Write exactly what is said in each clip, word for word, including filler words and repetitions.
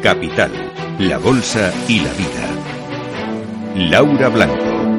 Capital, la bolsa y la vida. Laura Blanco.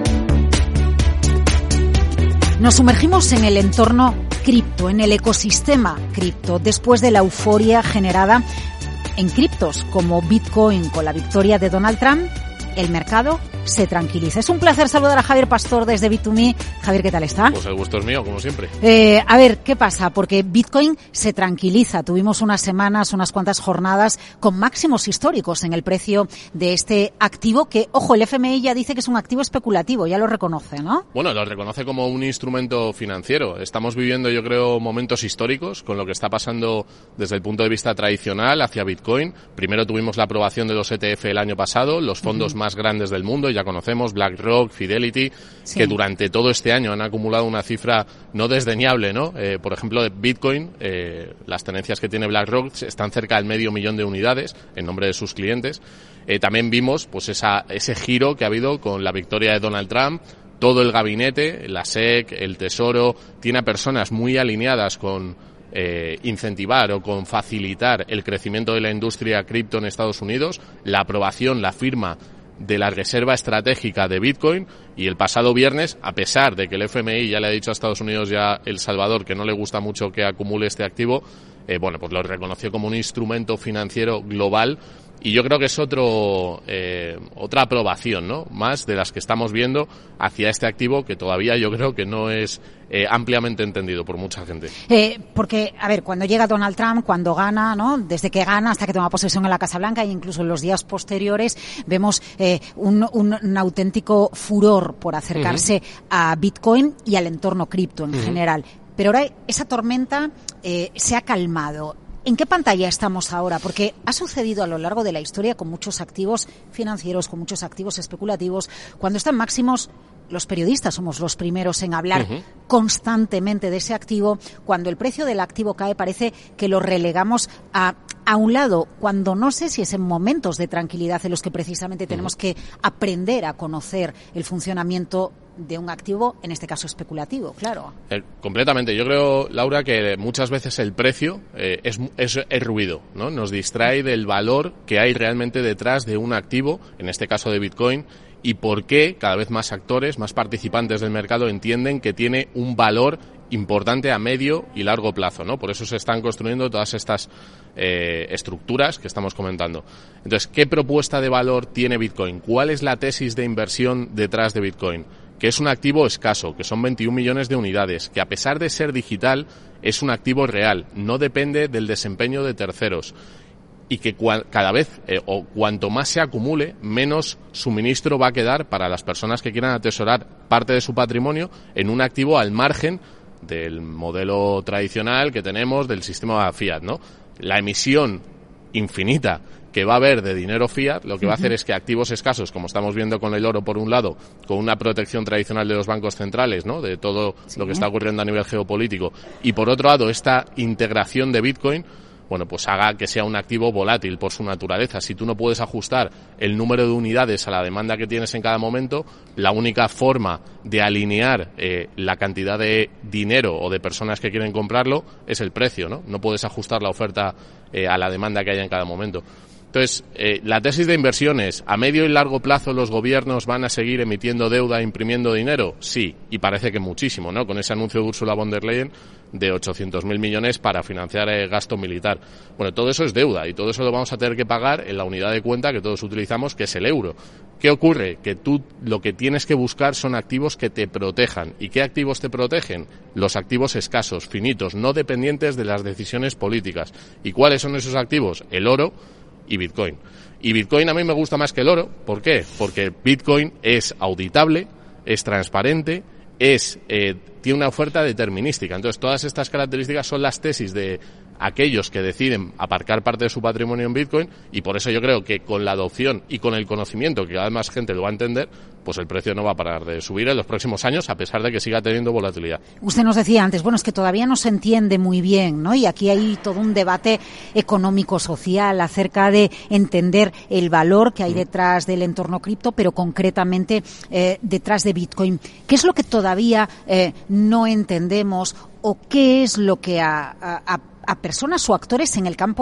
Nos sumergimos en el entorno cripto, en el ecosistema cripto, después de la euforia generada en criptos como Bitcoin con la victoria de Donald Trump. El mercado se tranquiliza. Es un placer saludar a Javier Pastor desde Bit two Me. Javier, ¿qué tal está? Pues el gusto es mío, como siempre. Eh, a ver, ¿qué pasa? Porque Bitcoin se tranquiliza. Tuvimos unas semanas, unas cuantas jornadas con máximos históricos en el precio de este activo que, ojo, el F M I ya dice que es un activo especulativo, ya lo reconoce, ¿no? Bueno, lo reconoce como un instrumento financiero. Estamos viviendo, yo creo, momentos históricos con lo que está pasando desde el punto de vista tradicional hacia Bitcoin. Primero tuvimos la aprobación de los E T F el año pasado, los fondos uh-huh. más grandes del mundo, ya conocemos, BlackRock, Fidelity, sí. que durante todo este año han acumulado una cifra no desdeñable, ¿no? Eh, por ejemplo, de Bitcoin, eh, las tenencias que tiene BlackRock están cerca del medio millón de unidades en nombre de sus clientes. Eh, también vimos pues esa, ese giro que ha habido con la victoria de Donald Trump. Todo el gabinete, la S E C, el Tesoro, tiene a personas muy alineadas con eh, incentivar o con facilitar el crecimiento de la industria cripto en Estados Unidos, la aprobación, la firma de la reserva estratégica de Bitcoin, y el pasado viernes, a pesar de que el F M I ya le ha dicho a Estados Unidos y a El Salvador que no le gusta mucho que acumule este activo, eh, bueno, pues lo reconoció como un instrumento financiero global. Y yo creo que es otro eh, otra aprobación, ¿no? Más de las que estamos viendo hacia este activo que todavía yo creo que no es eh, ampliamente entendido por mucha gente. Eh, porque, a ver, cuando llega Donald Trump, cuando gana, ¿no? Desde que gana hasta que toma posesión en la Casa Blanca e incluso en los días posteriores, vemos eh, un, un, un auténtico furor por acercarse uh-huh. a Bitcoin y al entorno cripto en uh-huh. general. Pero ahora esa tormenta eh, se ha calmado. ¿En qué pantalla estamos ahora? Porque ha sucedido a lo largo de la historia con muchos activos financieros, con muchos activos especulativos. Cuando están máximos, los periodistas somos los primeros en hablar uh-huh. constantemente de ese activo. Cuando el precio del activo cae, parece que lo relegamos a, a un lado, cuando no sé si es en momentos de tranquilidad en los que precisamente tenemos uh-huh. que aprender a conocer el funcionamiento de un activo, en este caso especulativo, claro. Eh, completamente. Yo creo, Laura, que muchas veces el precio eh, es, es, es ruido, ¿no? Nos distrae del valor que hay realmente detrás de un activo, en este caso de Bitcoin, y por qué cada vez más actores, más participantes del mercado entienden que tiene un valor importante a medio y largo plazo, ¿no? Por eso se están construyendo todas estas eh, estructuras que estamos comentando. Entonces, ¿qué propuesta de valor tiene Bitcoin? ¿Cuál es la tesis de inversión detrás de Bitcoin? Que es un activo escaso, que son veintiún millones de unidades, que a pesar de ser digital, es un activo real, no depende del desempeño de terceros, y que cua- cada vez, eh, o cuanto más se acumule, menos suministro va a quedar para las personas que quieran atesorar parte de su patrimonio en un activo al margen del modelo tradicional que tenemos del sistema fiat, ¿no? La emisión infinita que va a haber de dinero fiat, lo que va a hacer es que activos escasos, como estamos viendo con el oro por un lado, con una protección tradicional de los bancos centrales, ¿no? De todo sí. lo que está ocurriendo a nivel geopolítico, y por otro lado esta integración de Bitcoin, bueno, pues haga que sea un activo volátil por su naturaleza. Si tú no puedes ajustar el número de unidades a la demanda que tienes en cada momento, la única forma de alinear eh, la cantidad de dinero o de personas que quieren comprarlo es el precio, ¿no? No puedes ajustar la oferta eh, a la demanda que haya en cada momento. Entonces, eh, la tesis de inversiones, ¿a medio y largo plazo los gobiernos van a seguir emitiendo deuda e imprimiendo dinero? Sí, y parece que muchísimo, ¿no? Con ese anuncio de Ursula von der Leyen de ochocientos mil millones para financiar el gasto militar. Bueno, todo eso es deuda y todo eso lo vamos a tener que pagar en la unidad de cuenta que todos utilizamos, que es el euro. ¿Qué ocurre? Que tú lo que tienes que buscar son activos que te protejan. ¿Y qué activos te protegen? Los activos escasos, finitos, no dependientes de las decisiones políticas. ¿Y cuáles son esos activos? El oro y Bitcoin. Y Bitcoin a mí me gusta más que el oro. ¿Por qué? Porque Bitcoin es auditable, es transparente, es eh, tiene una oferta determinística. Entonces, todas estas características son las tesis de aquellos que deciden aparcar parte de su patrimonio en Bitcoin, y por eso yo creo que con la adopción y con el conocimiento, que cada vez más gente lo va a entender, pues el precio no va a parar de subir en los próximos años, a pesar de que siga teniendo volatilidad. Usted nos decía antes, bueno, es que todavía no se entiende muy bien, ¿no? Y aquí hay todo un debate económico-social acerca de entender el valor que hay detrás del entorno cripto, pero concretamente eh, detrás de Bitcoin. ¿Qué es lo que todavía eh, no entendemos o qué es lo que a, a, a personas o actores en el campo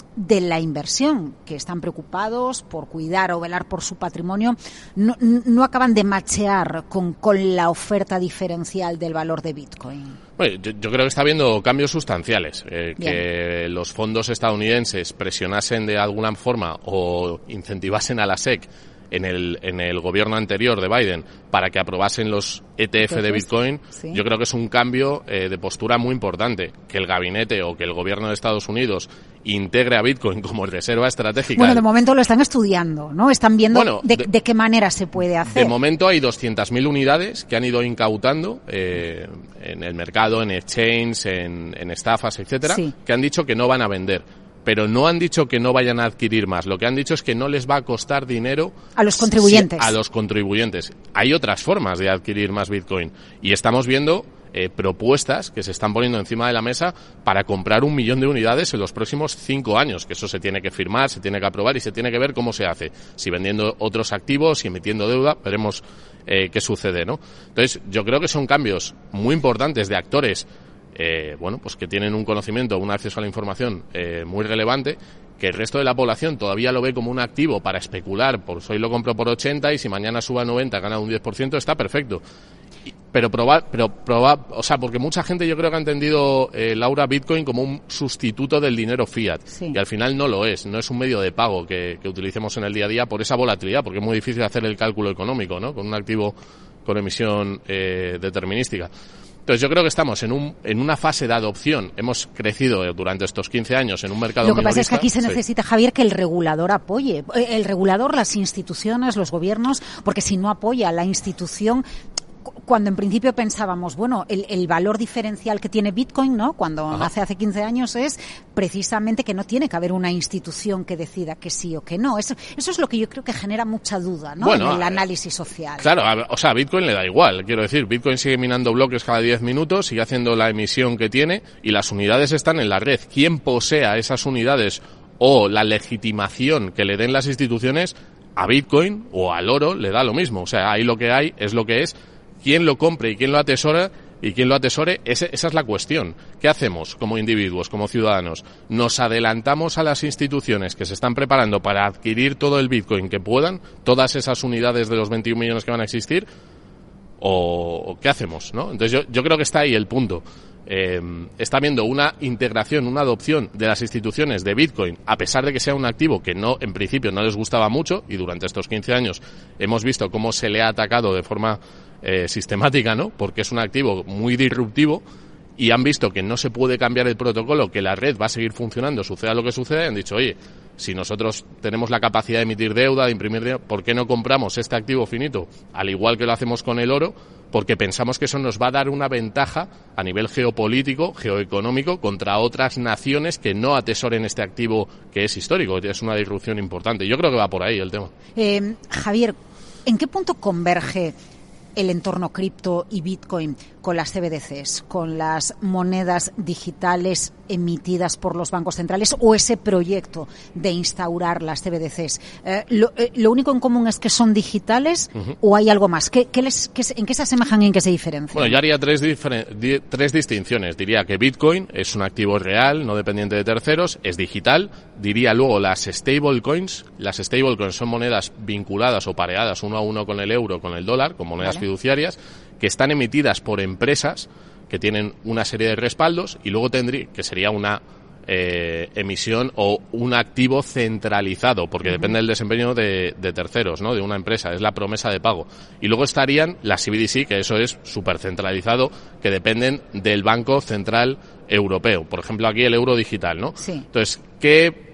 de la inversión, que están preocupados por cuidar o velar por su patrimonio, no, no acaban de machear con, con la oferta diferencial del valor de Bitcoin. Bueno, yo, yo creo que está habiendo cambios sustanciales. Eh, que los fondos estadounidenses presionasen de alguna forma o incentivasen a la S E C en el en el gobierno anterior de Biden para que aprobasen los E T F de Bitcoin, sí. Yo creo que es un cambio eh, de postura muy importante. Que el gabinete o que el gobierno de Estados Unidos integre a Bitcoin como reserva estratégica. Bueno, de momento lo están estudiando, ¿no? Están viendo bueno, de, de, de qué manera se puede hacer. De momento hay doscientas mil unidades que han ido incautando eh, en el mercado, en exchange, en, en estafas, etcétera, sí. Que han dicho que no van a vender. Pero no han dicho que no vayan a adquirir más. Lo que han dicho es que no les va a costar dinero a los contribuyentes. Si, a los contribuyentes. Hay otras formas de adquirir más Bitcoin. Y estamos viendo eh, propuestas que se están poniendo encima de la mesa para comprar un millón de unidades en los próximos cinco años. Que eso se tiene que firmar, se tiene que aprobar y se tiene que ver cómo se hace. Si vendiendo otros activos, si emitiendo deuda, veremos eh, qué sucede, ¿no? Entonces, yo creo que son cambios muy importantes de actores Eh, bueno, pues que tienen un conocimiento, un acceso a la información eh, muy relevante, que el resto de la población todavía lo ve como un activo para especular, por hoy lo compro por ochenta y si mañana sube a noventa gana un diez por ciento, está perfecto. Pero probar, pero probar, o sea, porque mucha gente yo creo que ha entendido, eh, Laura, Bitcoin como un sustituto del dinero fiat. Sí. Y al final no lo es, no es un medio de pago que, que utilicemos en el día a día por esa volatilidad, porque es muy difícil hacer el cálculo económico, ¿no? Con un activo con emisión eh, determinística. Entonces yo creo que estamos en un en una fase de adopción. Hemos crecido durante estos quince años en un mercado Lo que minorista. pasa es que aquí se necesita, sí. Javier, que el regulador apoye. El regulador, las instituciones, los gobiernos, porque si no apoya la institución, cuando en principio pensábamos, bueno, el, el valor diferencial que tiene Bitcoin, ¿no? Cuando Ajá. nace hace quince años es precisamente que no tiene que haber una institución que decida que sí o que no. Eso, eso es lo que yo creo que genera mucha duda, ¿no? Bueno, en el análisis social. Claro, o sea, a Bitcoin le da igual, quiero decir, Bitcoin sigue minando bloques cada diez minutos, sigue haciendo la emisión que tiene y las unidades están en la red. Quien posea esas unidades o la legitimación que le den las instituciones a Bitcoin o al oro le da lo mismo. O sea, ahí lo que hay es lo que es. Quién lo compre y quién lo atesora y quién lo atesore, ese, esa es la cuestión. ¿Qué hacemos como individuos, como ciudadanos? ¿Nos adelantamos a las instituciones que se están preparando para adquirir todo el Bitcoin que puedan, todas esas unidades de los veintiún millones que van a existir? ¿O, o qué hacemos, no? Entonces yo, yo creo que está ahí el punto. Eh, está habiendo una integración, una adopción de las instituciones de Bitcoin, a pesar de que sea un activo que no, en principio no les gustaba mucho, y durante estos quince años hemos visto cómo se le ha atacado de forma eh, sistemática, ¿no? Porque es un activo muy disruptivo y han visto que no se puede cambiar el protocolo, que la red va a seguir funcionando, suceda lo que suceda, y han dicho, oye, si nosotros tenemos la capacidad de emitir deuda, de imprimir dinero, ¿por qué no compramos este activo finito? Al igual que lo hacemos con el oro, porque pensamos que eso nos va a dar una ventaja a nivel geopolítico, geoeconómico, contra otras naciones que no atesoren este activo que es histórico. Es una disrupción importante. Yo creo que va por ahí el tema. Eh, Javier, ¿en qué punto converge el entorno cripto y Bitcoin con las C B D Cs, con las monedas digitales emitidas por los bancos centrales o ese proyecto de instaurar las C B D Cs? Eh, lo, eh, ¿Lo único en común es que son digitales uh-huh. o hay algo más? ¿Qué, qué les, qué, ¿En qué se asemejan y en qué se diferencian? Bueno, yo haría tres, diferen- di- tres distinciones. Diría que Bitcoin es un activo real, no dependiente de terceros, es digital. Diría luego las stablecoins. Las stablecoins son monedas vinculadas o pareadas uno a uno con el euro, con el dólar, con monedas vale. fiduciarias, que están emitidas por empresas que tienen una serie de respaldos y luego tendría, que sería una eh, emisión o un activo centralizado, porque uh-huh. depende del desempeño de, de terceros, ¿no? De una empresa, es la promesa de pago. Y luego estarían las C B D C, que eso es súper centralizado, que dependen del Banco Central Europeo. Por ejemplo, aquí el euro digital, ¿no? Sí. Entonces, ¿qué...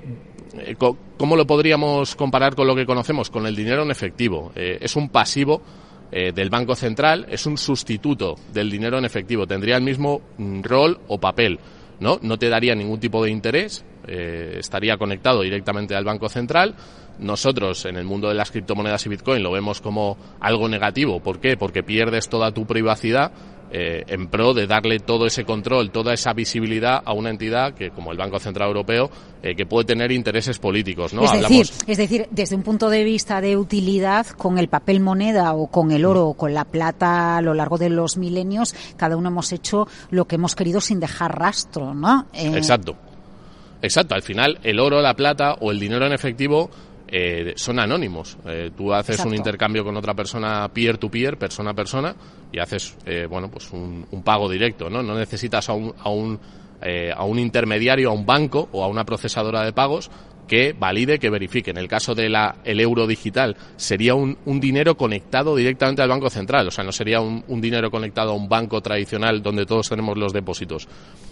¿cómo lo podríamos comparar con lo que conocemos? Con el dinero en efectivo. Eh, es un pasivo Eh, del Banco Central, es un sustituto del dinero en efectivo, tendría el mismo mm, rol o papel, ¿no? No te daría ningún tipo de interés, eh, estaría conectado directamente al Banco Central. Nosotros, en el mundo de las criptomonedas y Bitcoin, lo vemos como algo negativo. ¿Por qué? Porque pierdes toda tu privacidad eh, en pro de darle todo ese control, toda esa visibilidad a una entidad que, como el Banco Central Europeo, eh, que puede tener intereses políticos, ¿no? Es Hablamos... decir, es decir, desde un punto de vista de utilidad, con el papel moneda o con el oro o con la plata a lo largo de los milenios, cada uno hemos hecho lo que hemos querido sin dejar rastro, ¿no? Eh... Exacto. Exacto, al final el oro, la plata o el dinero en efectivo eh, son anónimos. Eh, tú haces Exacto. un intercambio con otra persona peer-to-peer, persona a persona, y haces eh, bueno pues un, un pago directo, ¿no? No necesitas a un, a un, eh, a un intermediario, a un banco o a una procesadora de pagos que valide, que verifique. En el caso del el euro digital sería un, un dinero conectado directamente al Banco Central, o sea, no sería un, un dinero conectado a un banco tradicional donde todos tenemos los depósitos.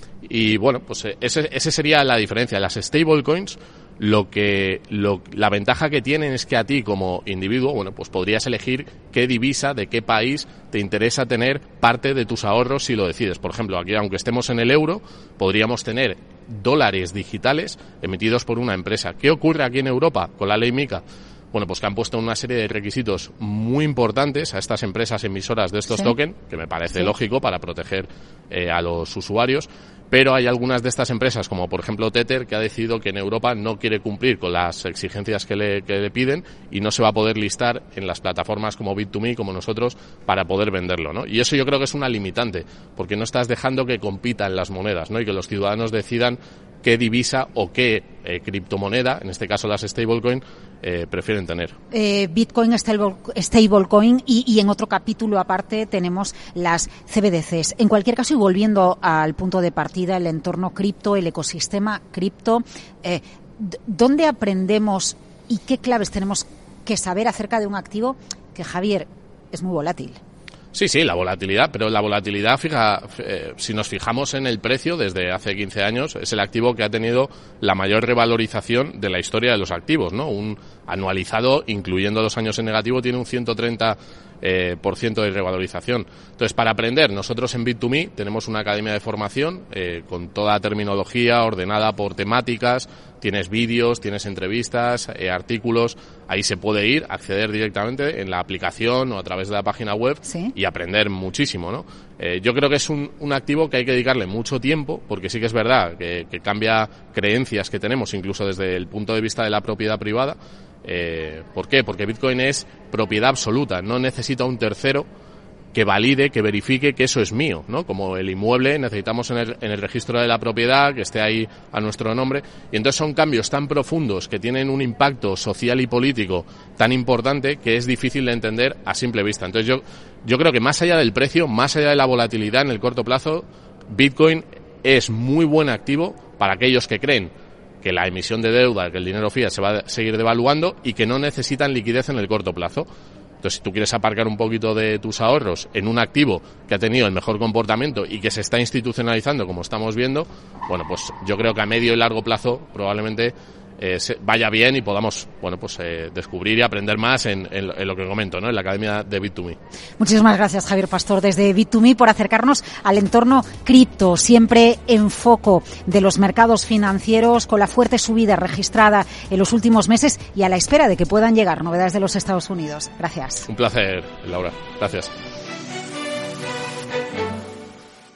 Y bueno, pues ese, ese sería la diferencia. Las stablecoins, lo que, lo, la ventaja que tienen es que a ti como individuo, bueno, pues podrías elegir qué divisa, de qué país te interesa tener parte de tus ahorros si lo decides. Por ejemplo, aquí, aunque estemos en el euro, podríamos tener dólares digitales emitidos por una empresa. ¿Qué ocurre aquí en Europa con la ley MiCA? Bueno, pues que han puesto una serie de requisitos muy importantes a estas empresas emisoras de estos ¿Sí? tokens, que me parece sí. lógico para proteger eh, a los usuarios, pero hay algunas de estas empresas, como por ejemplo Tether, que ha decidido que en Europa no quiere cumplir con las exigencias que le, que le piden y no se va a poder listar en las plataformas como Bit to Me, como nosotros, para poder venderlo, ¿no? Y eso yo creo que es una limitante, porque no estás dejando que compitan las monedas, ¿no? Y que los ciudadanos decidan qué divisa o qué eh, criptomoneda, en este caso las stablecoin, eh, prefieren tener. Eh, Bitcoin, stablecoin y, y en otro capítulo aparte tenemos las C B D Cs. En cualquier caso, y volviendo al punto de partida, el entorno cripto, el ecosistema cripto, eh, ¿dónde aprendemos y qué claves tenemos que saber acerca de un activo que, Javier, es muy volátil? Sí, sí, la volatilidad, pero la volatilidad, fija, eh, si nos fijamos en el precio desde hace quince años, es el activo que ha tenido la mayor revalorización de la historia de los activos, ¿no? Un anualizado, incluyendo los años en negativo, tiene un ciento treinta eh, por ciento de revalorización. Entonces, para aprender, nosotros en Bit to Me tenemos una academia de formación eh, con toda terminología ordenada por temáticas. Tienes vídeos, tienes entrevistas, eh, artículos, ahí se puede ir, acceder directamente en la aplicación o a través de la página web ¿Sí? y aprender muchísimo, ¿no? Eh, yo creo que es un, un activo que hay que dedicarle mucho tiempo, porque sí que es verdad que, que cambia creencias que tenemos, incluso desde el punto de vista de la propiedad privada. Eh, ¿Por qué? Porque Bitcoin es propiedad absoluta, no necesita un tercero que valide, que verifique que eso es mío, ¿no? Como el inmueble necesitamos en el, en el registro de la propiedad que esté ahí a nuestro nombre, y entonces son cambios tan profundos que tienen un impacto social y político tan importante que es difícil de entender a simple vista. Entonces yo, yo creo que más allá del precio, más allá de la volatilidad en el corto plazo, Bitcoin es muy buen activo para aquellos que creen que la emisión de deuda, que el dinero fiat se va a seguir devaluando y que no necesitan liquidez en el corto plazo. Entonces, si tú quieres aparcar un poquito de tus ahorros en un activo que ha tenido el mejor comportamiento y que se está institucionalizando, como estamos viendo, bueno, pues yo creo que a medio y largo plazo probablemente eh, se vaya bien y podamos, bueno, pues eh, descubrir y aprender más en, en, en lo que comento, ¿no? En la academia de Bit to Me. Muchísimas gracias, Javier Pastor, desde Bit to Me, por acercarnos al entorno cripto, siempre en foco de los mercados financieros, con la fuerte subida registrada en los últimos meses y a la espera de que puedan llegar novedades de los Estados Unidos. Gracias. Un placer, Laura. Gracias.